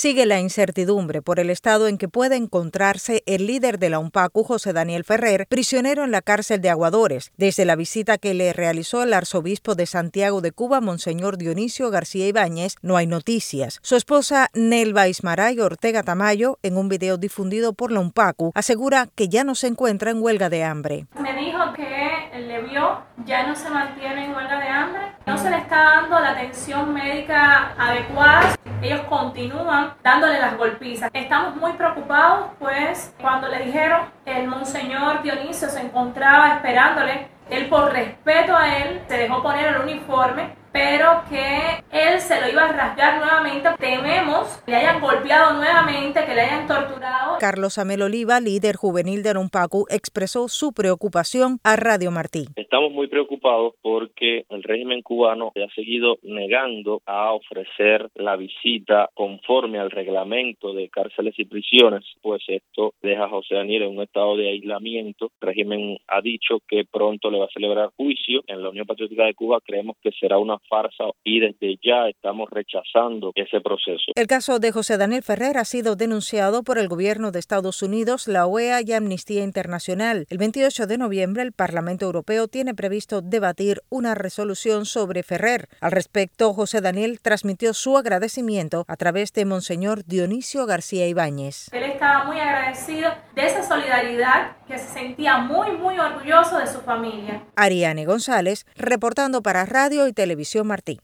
Sigue la incertidumbre por el estado en que puede encontrarse el líder de la UNPACU, José Daniel Ferrer, prisionero en la cárcel de Aguadores, desde la visita que le realizó el arzobispo de Santiago de Cuba, Monseñor Dionisio García Ibáñez. No hay noticias. Su esposa, Nelva Ismaray Ortega Tamayo, en un video difundido por la UNPACU, asegura que ya no se encuentra en huelga de hambre. Me dijo que le vio, ya no se mantiene en huelga de hambre, no se le está dando la atención médica adecuada. Ellos continúan dándole las golpizas. Estamos muy preocupados, pues cuando le dijeron el monseñor Dionisio se encontraba esperándole, él por respeto a él se dejó poner el uniforme, pero que él se lo iba a rasgar nuevamente. Tememos que le hayan golpeado nuevamente, que le hayan torturado. Carlos Amel Oliva, líder juvenil de la UNPACU, expresó su preocupación a Radio Martí. Estamos muy preocupados porque el régimen cubano ha seguido negando a ofrecer la visita conforme al reglamento de cárceles y prisiones, pues esto deja a José Daniel en un estado de aislamiento. El régimen ha dicho que pronto le va a celebrar juicio. En la Unión Patriótica de Cuba creemos que será una farsa y desde ya estamos rechazando ese proceso. El caso de José Daniel Ferrer ha sido denunciado por el gobierno de Estados Unidos, la OEA y Amnistía Internacional. El 28 de noviembre, el Parlamento Europeo tiene previsto debatir una resolución sobre Ferrer. Al respecto, José Daniel transmitió su agradecimiento a través de Monseñor Dionisio García Ibáñez. Él estaba muy agradecido de esa solidaridad, que se sentía muy orgulloso de su familia. Ariane González, reportando para Radio y Televisión Martí.